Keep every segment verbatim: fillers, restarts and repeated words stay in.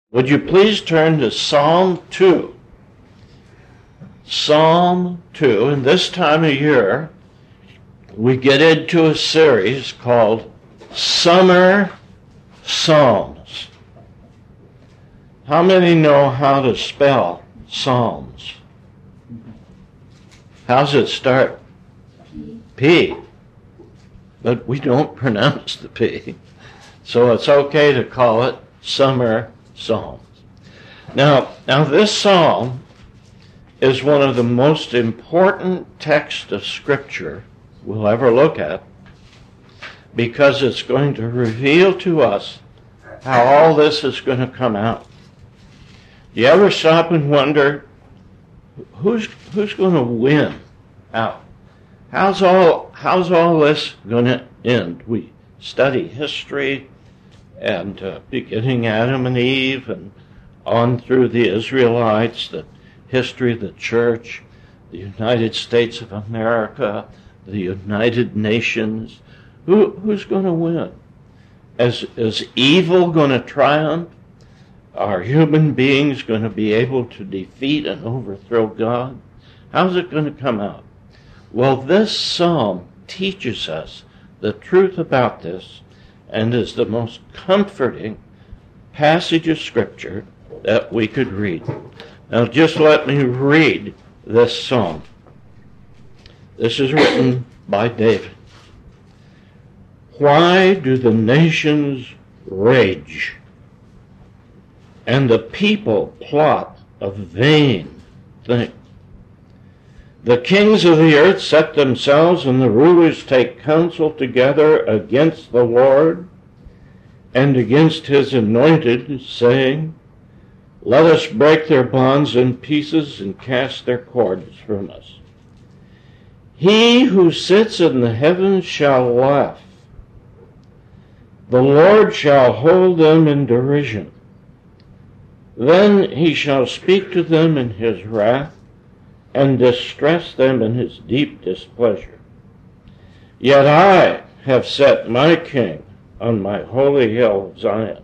Would you please turn to Psalm two? Psalm two, and this time of year, we get into a series called Summer Psalms. How many know how to spell Psalms? How's it start? P. But we don't pronounce the P. So it's okay to call it Summer Psalms. Now, now this psalm is one of the most important texts of Scripture we'll ever look at, because it's going to reveal to us how all this is going to come out. Do you ever stop and wonder, who's who's going to win out? How's all how's all this going to end? We study history, and uh, beginning Adam and Eve, and on through the Israelites, the history of the church, the United States of America, the United Nations. Who, who's going to win? Is, is evil going to triumph? Are human beings going to be able to defeat and overthrow God? How's it going to come out? Well, this psalm teaches us the truth about this, and is the most comforting passage of Scripture that we could read. Now, just let me read this psalm. This is written by David. Why do the nations rage, and the people plot a vain thing? The kings of the earth set themselves, and the rulers take counsel together against the Lord and against his anointed, saying, let us break their bonds in pieces and cast their cords from us. He who sits in the heavens shall laugh. The Lord shall hold them in derision. Then he shall speak to them in his wrath, and distress them in his deep displeasure. Yet I have set my king on my holy hill of Zion.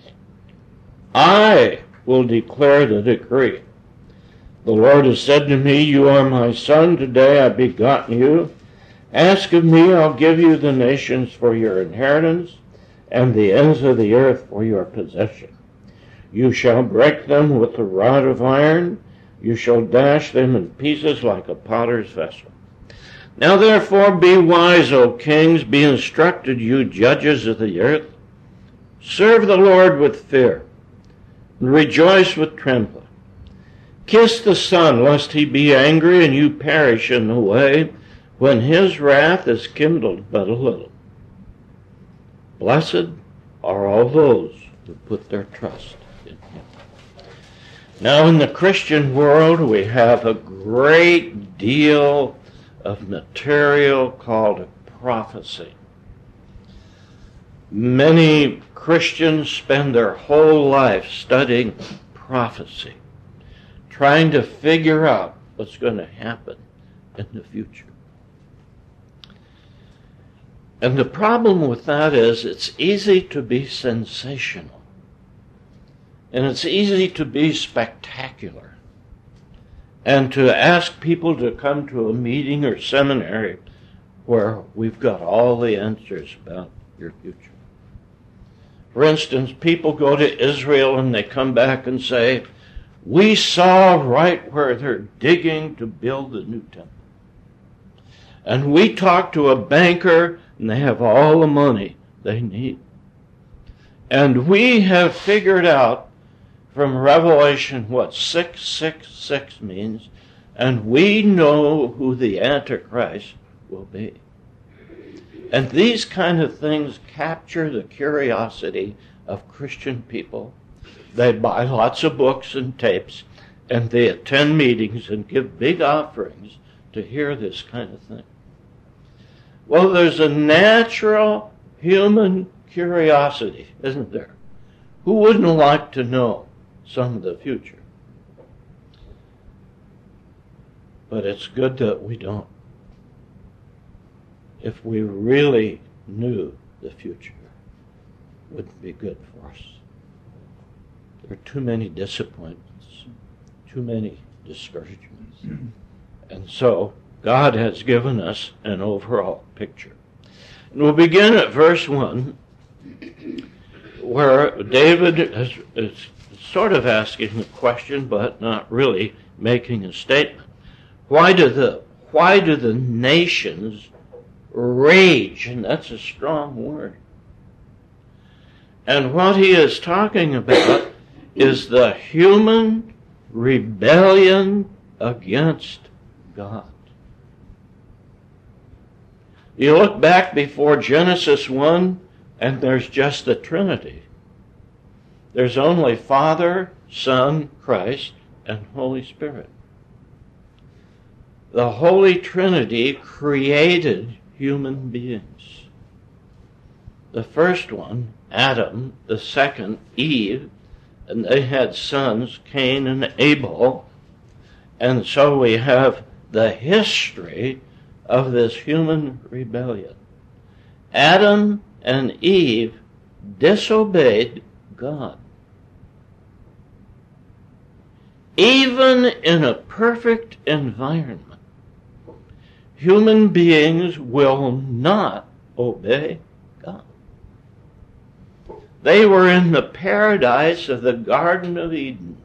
I will declare the decree. The Lord has said to me, you are my son, today I begotten you. Ask of me, I'll give you the nations for your inheritance, and the ends of the earth for your possession. You shall break them with the rod of iron, you shall dash them in pieces like a potter's vessel. Now therefore be wise, O kings, be instructed, you judges of the earth. Serve the Lord with fear, and rejoice with trembling. Kiss the Son, lest he be angry, and you perish in the way, when his wrath is kindled but a little. Blessed are all those who put their trust in him. Now, in the Christian world, we have a great deal of material called prophecy. Many Christians spend their whole life studying prophecy, trying to figure out what's going to happen in the future. And the problem with that is it's easy to be sensational. And it's easy to be spectacular, and to ask people to come to a meeting or seminary where we've got all the answers about your future. For instance, people go to Israel and they come back and say, we saw right where they're digging to build the new temple. And we talked to a banker and they have all the money they need. And we have figured out from Revelation what six six six means, and we know who the Antichrist will be. And these kind of things capture the curiosity of Christian people. They buy lots of books and tapes, and they attend meetings and give big offerings to hear this kind of thing. Well, there's a natural human curiosity, isn't there? Who wouldn't like to know some of the future? But it's good that we don't. If we really knew the future, it wouldn't be good for us. there are too many disappointments, too many discouragements. And so God has given us an overall picture. And we'll begin at verse one, where David is, is sort of asking a question, but not really making a statement. Why do the why do the nations rage? And that's a strong word. And what he is talking about is the human rebellion against God. You look back before Genesis one, and there's just the Trinity. There's only Father, Son, Christ, and Holy Spirit. The Holy Trinity created human beings. The first one, Adam, the second, Eve, and they had sons, Cain and Abel. And so we have the history of this human rebellion. Adam and Eve disobeyed God. Even in a perfect environment, human beings will not obey God. They were in the paradise of the Garden of Eden.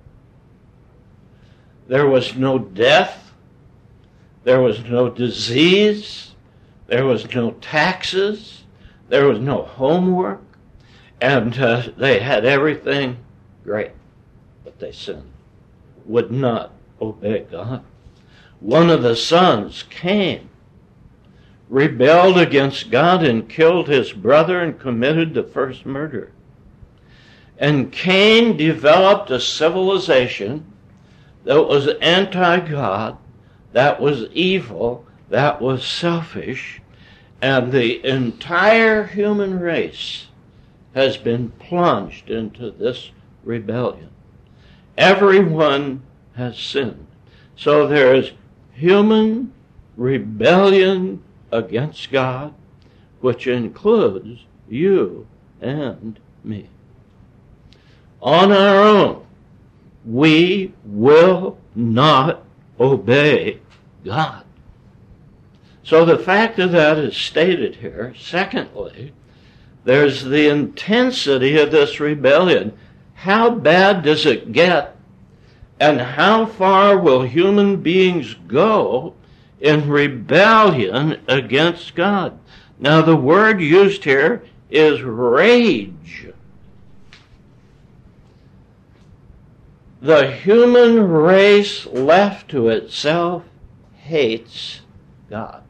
There was no death. There was no disease. There was no taxes. There was no homework. And uh, they had everything great. But they sinned, would not obey God. One of the sons, Cain, rebelled against God and killed his brother and committed the first murder. And Cain developed a civilization that was anti-God, that was evil, that was selfish, and the entire human race has been plunged into this rebellion. Everyone has sinned. So there is human rebellion against God, which includes you and me. On our own, we will not obey God. So the fact of that is stated here. Secondly, there's the intensity of this rebellion. How bad does it get? And how far will human beings go in rebellion against God? Now the word used here is rage. The human race left to itself hates God.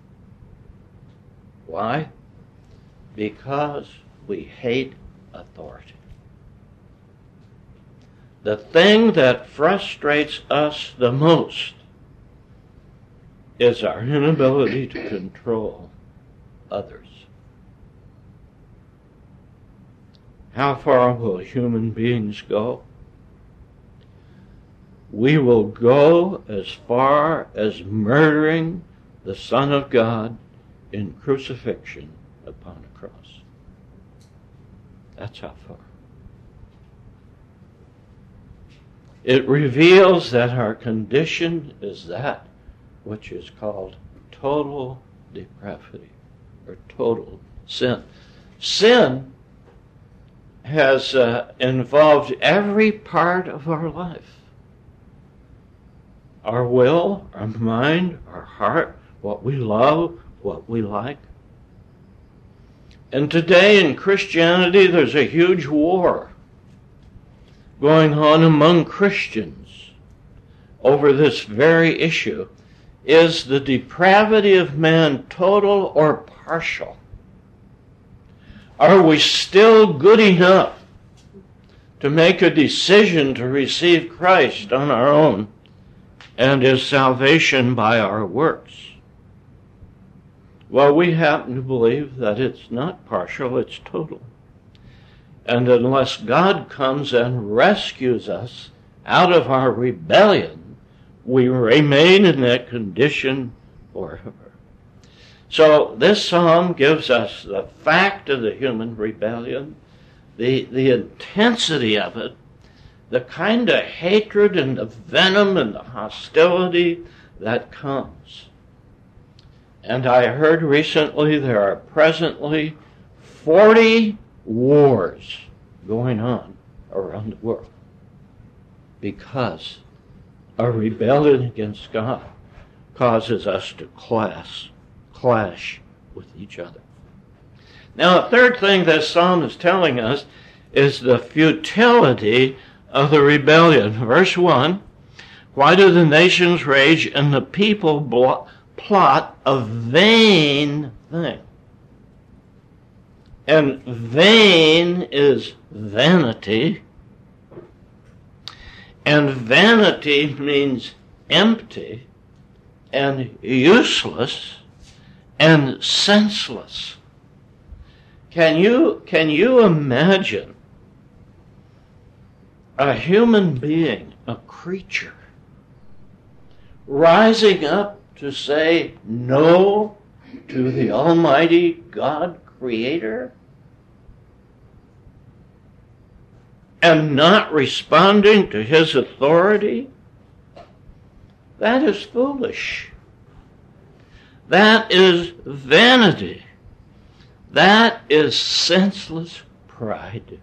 Why? Because we hate authority. The thing that frustrates us the most is our inability to control others. How far will human beings go? We will go as far as murdering the Son of God in crucifixion upon a cross. That's how far. It reveals that our condition is that which is called total depravity or total sin. Sin has uh, involved every part of our life. Our will, our mind, our heart, what we love, what we like. And today in Christianity, there's a huge war going on among Christians over this very issue. Is the depravity of man total or partial? Are we still good enough to make a decision to receive Christ on our own? And is salvation by our works? Well, we happen to believe that it's not partial, it's total. And unless God comes and rescues us out of our rebellion, we remain in that condition forever. So this psalm gives us the fact of the human rebellion, the, the intensity of it, the kind of hatred and the venom and the hostility that comes. And I heard recently there are presently forty wars going on around the world because a rebellion against God causes us to clash, clash with each other. Now, a third thing this psalm is telling us is the futility of the rebellion. Verse one, why do the nations rage and the people blo- plot a vain thing? And vain is vanity. And vanity means empty and useless and senseless. Can you, can you imagine a human being, a creature, rising up to say no to the Almighty God Creator and not responding to His authority? That is foolish. That is vanity. That is senseless pride.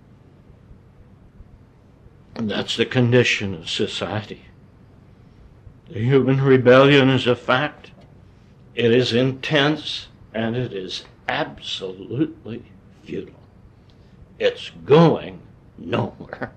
And that's the condition of society. The human rebellion is a fact. It is intense, and it is absolutely futile. It's going nowhere.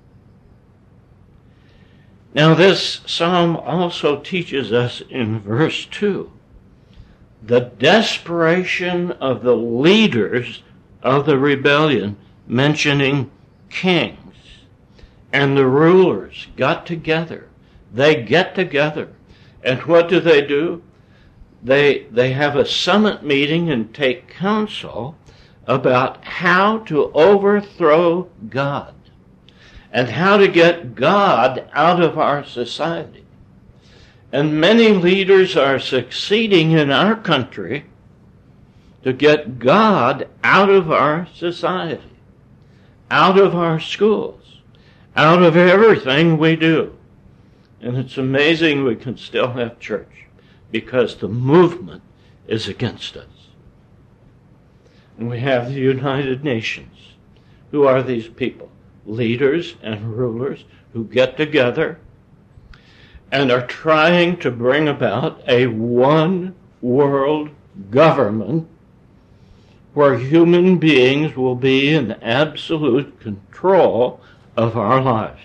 Now, this psalm also teaches us in verse two the desperation of the leaders of the rebellion, mentioning kings. And the rulers got together. They get together. And what do they do? They, they have a summit meeting and take counsel about how to overthrow God and how to get God out of our society. And many leaders are succeeding in our country to get God out of our society, out of our schools, out of everything we do. And it's amazing we can still have church because the movement is against us. And we have the United Nations. Who are these people? Leaders and rulers who get together and are trying to bring about a one world government where human beings will be in absolute control of our lives.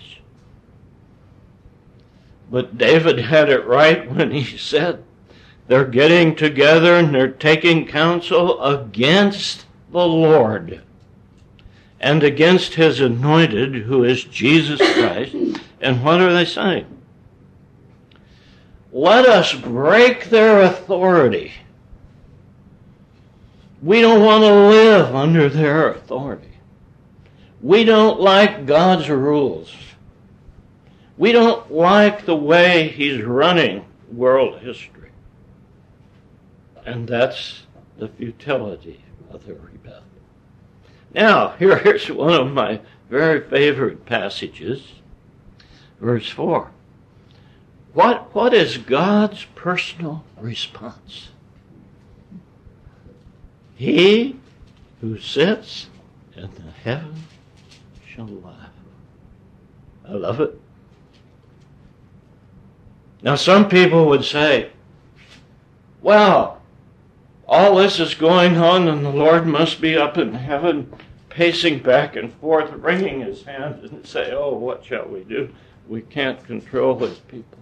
But David had it right when he said they're getting together and they're taking counsel against the Lord and against His anointed, who is Jesus Christ. And what are they saying? Let us break their authority. We don't want to live under their authority. We don't like God's rules. We don't like the way He's running world history. And that's the futility of the rebellion. Now, here's one of my very favorite passages, verse four. What, what is God's personal response? He who sits in the heaven shall laugh. I love it. Now, some people would say, well, all this is going on and the Lord must be up in heaven pacing back and forth, wringing His hands and say, oh, what shall we do? We can't control His people.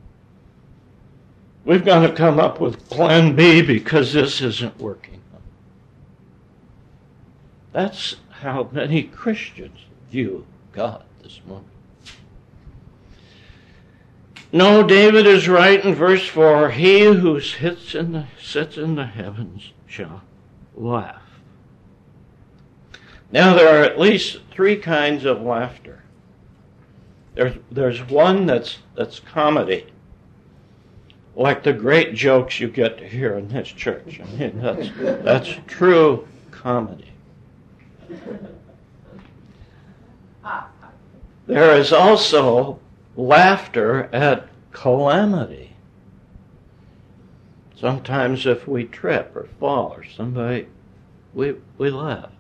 We've got to come up with plan B because this isn't working. That's how many Christians view God this morning. No, David is right in verse four. He who sits in the, sits in the heavens shall laugh. Now, there are at least three kinds of laughter. There's, there's one that's, that's comedy, like the great jokes you get to hear in this church. I mean, that's, that's true comedy. there is also laughter at calamity. Sometimes if we trip or fall or somebody, we, we laugh.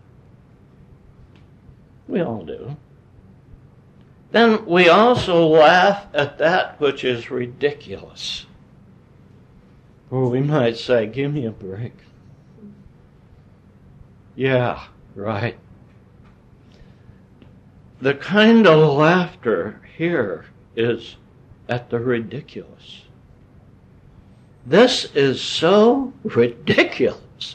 We all do. Then we also laugh at that which is ridiculous. Or we might say, give me a break. Yeah, right. The kind of laughter here is at the ridiculous. This is so ridiculous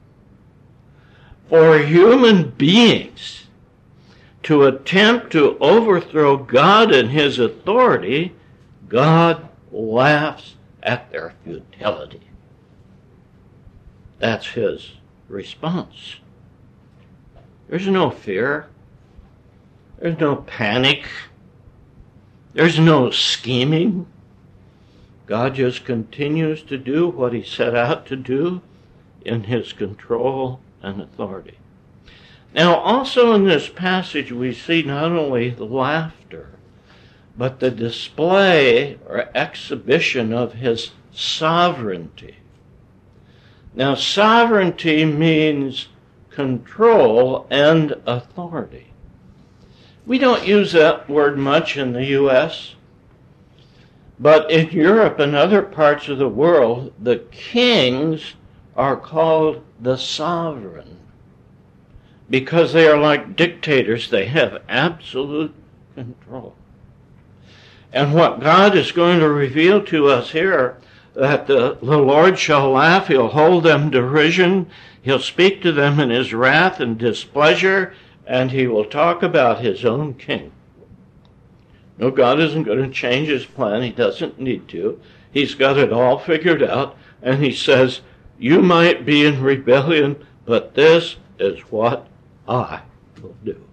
for human beings to attempt to overthrow God and His authority. God laughs at their futility. That's His response. There's no fear. There's no panic. There's no scheming. God just continues to do what He set out to do in His control and authority. Now, also in this passage, we see not only the laughter, but the display or exhibition of His sovereignty. Now, sovereignty means control and authority. We don't use that word much in the U S, but in Europe and other parts of the world, the kings are called the sovereign because they are like dictators. They have absolute control. And what God is going to reveal to us here, that the, the Lord shall laugh, He'll hold them derision, He'll speak to them in His wrath and displeasure, and He will talk about His own king. No, God isn't going to change His plan. He doesn't need to. He's got it all figured out, and He says, you might be in rebellion, but this is what I will do.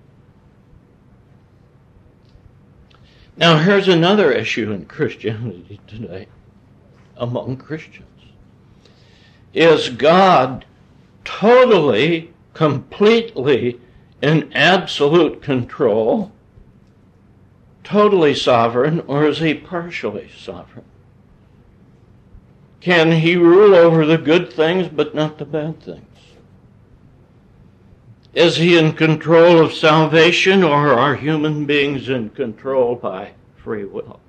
Now, here's another issue in Christianity today, among Christians. Is God totally, completely in absolute control, totally sovereign, or is He partially sovereign? Can He rule over the good things but not the bad things? Is He in control of salvation, or are human beings in control by free will?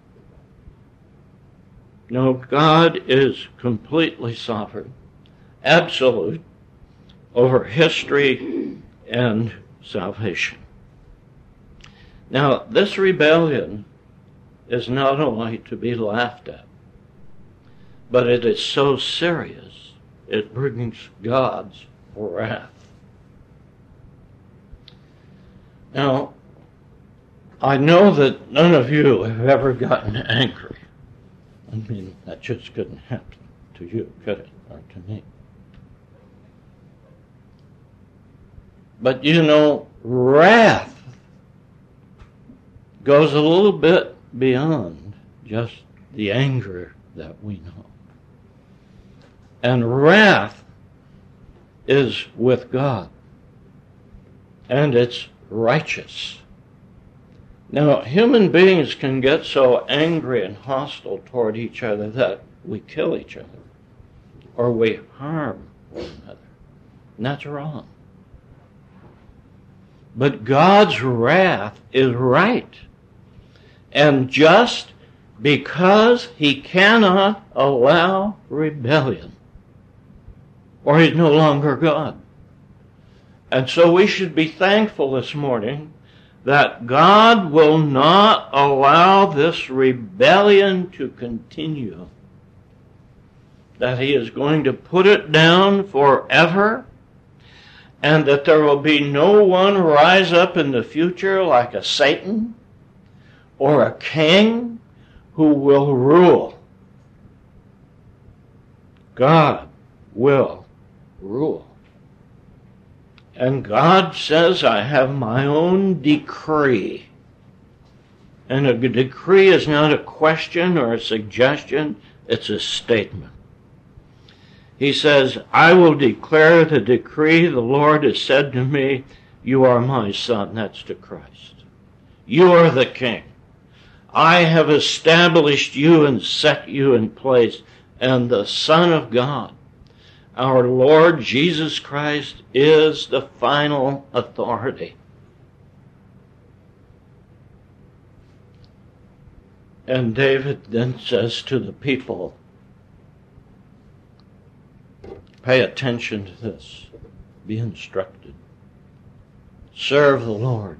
No, God is completely sovereign, absolute, over history and salvation. Now, this rebellion is not only to be laughed at, but it is so serious, it brings God's wrath. Now, I know that none of you have ever gotten angry. I mean, that just couldn't happen to you, could it? Or to me. But you know, wrath goes a little bit beyond just the anger that we know. And wrath is with God. And it's righteous. Now, human beings can get so angry and hostile toward each other that we kill each other or we harm one another. And that's wrong. But God's wrath is right and just because He cannot allow rebellion, or He's no longer God. And so we should be thankful this morning that God will not allow this rebellion to continue, that He is going to put it down forever, and that there will be no one rise up in the future like a Satan or a king who will rule. God will rule. And God says, I have my own decree. And a decree is not a question or a suggestion, it's a statement. He says, I will declare the decree. The Lord has said to me, you are my son. That's to Christ. You are the king. I have established you and set you in place. And the Son of God, our Lord Jesus Christ, is the final authority. And David then says to the people, pay attention to this. Be instructed. Serve the Lord.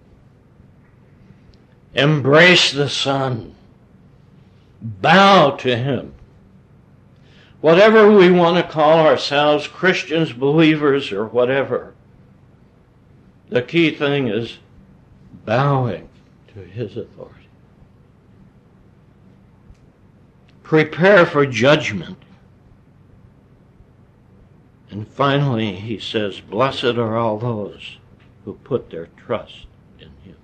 Embrace the Son. Bow to Him. Whatever we want to call ourselves, Christians, believers, or whatever, the key thing is bowing to His authority. Prepare for judgment. And finally, he says, blessed are all those who put their trust in Him.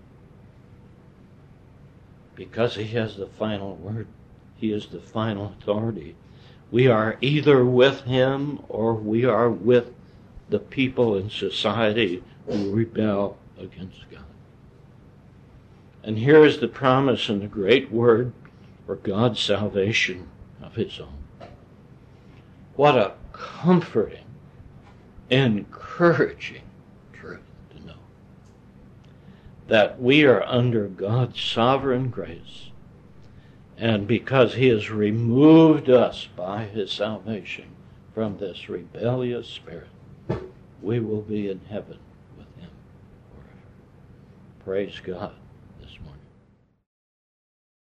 Because He has the final word. He is the final authority. We are either with Him or we are with the people in society who rebel against God. And here is the promise in the great word for God's salvation of His own. What a comforting, encouraging truth to know. That we are under God's sovereign grace, and because He has removed us by His salvation from this rebellious spirit, we will be in heaven with Him forever. Praise God.